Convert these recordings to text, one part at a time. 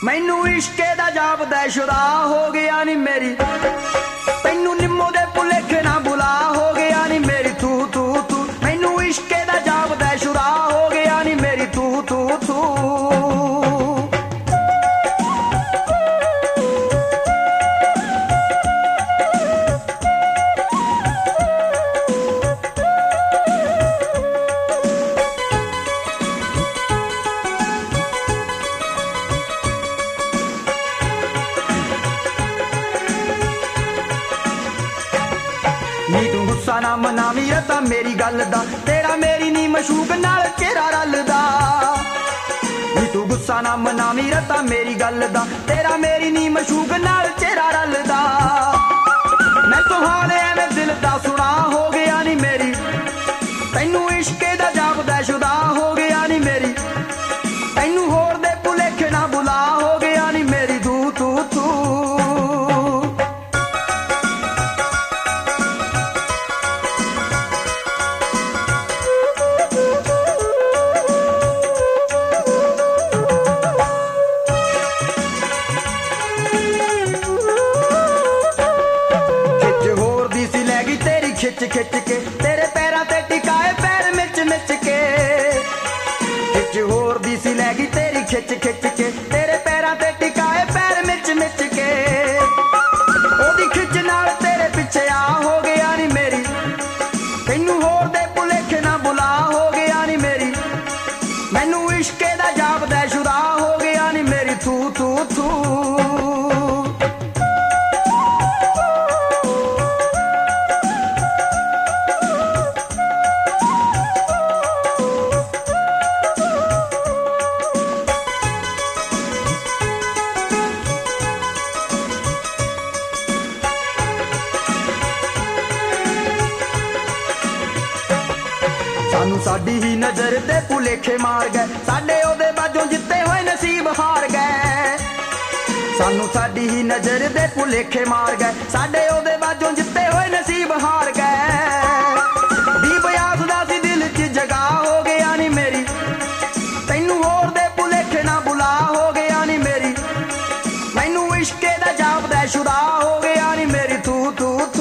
मैनू इश्के दा जापदा शुदा हो गया नी मेरी तैनू निम्मो दे भुलेखे ना बुला हो गया नी मेरी तू तू तू मैनू इश्के दा जापदा शुदा हो गया नी मेरी तू तू तू नी तू गुस्सा ना मनावी रता मेरी गल दा तेरा मेरी नी मशूक नाल चेहरा रलदा नी तू गुस्सा ना मनावी रता मेरी गल दा तेरा मेरी नी मशूक नाल चेहरा रलदा मैं तो हाल एवें दिल दा सुना हो गया नी मेरी तैनू इश्के दा जापदा शुदा हो गया नी मेरी तैनू होर दे भुलेखे ना बुला हो गया नी मेरी तू तू तू खिच खिच के तेरे पैरां ते टिकाए पैर मिच मिच के खिच होर दी सी लैगी तेरी खिच खिच के तेरे पैरां ते टिकाए पैर मिच मिच के ओदी खिच नाल तेरे पिछे आ हो गया नी मेरी तैनू होर दे भुलेखे ना बुला हो गया नी मेरी मैनू इश्के दा जापदा शुदा हो गया नी मेरी तू तू तू सानू साडी ही नजर ते भुलेखे मार गए साडे ओदे बाजों जित्ते होए नसीब हार गए सानू साडी ही नजर ते भुलेखे मार गए साडे ओदे बाजों जित्ते होए नसीब हार गए दी बयास दा सी दिल च जगा हो गया नी मेरी तैनू होर दे भुलेखे ना बुला हो गया नी मेरी मैनू इश्के दा जापदा शुदा हो गया नी मेरी तू तू तू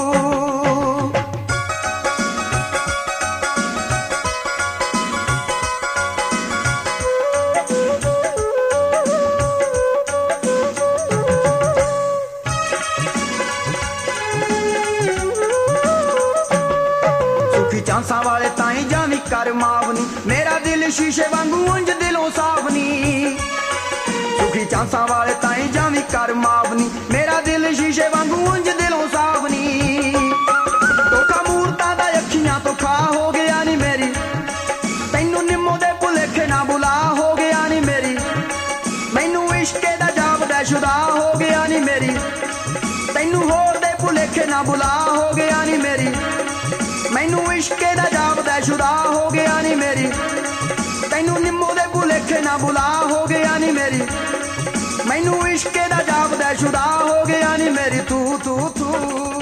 चांसा वाले ताई जावी कर मावनी मेरा दिल शीशे वांगू उंज दिलों सावनी सुखी चांसा वाले ताई जावी कर मावनी मेरा दिल शीशे वांगू उंज दिलों सावनी धोखा मूरता दा अखियां तो खा हो गया नी मेरी तैनू निम्मो दे भुलेखे ना बुला हो गया नी मेरी मैनू इश्के दा जापदा शुदा हो गया नी मेरी तैनू होर दे भुलेखे ना बुला हो गया नी मेरी मैनू इश्के दा जापदा शुदा हो गया नी मेरी तैनू निम्मो दे भुलेखे ना बुला हो गया नी मेरी मैनू इश्के दा जापदा शुदा हो गया नी मेरी तू तू तू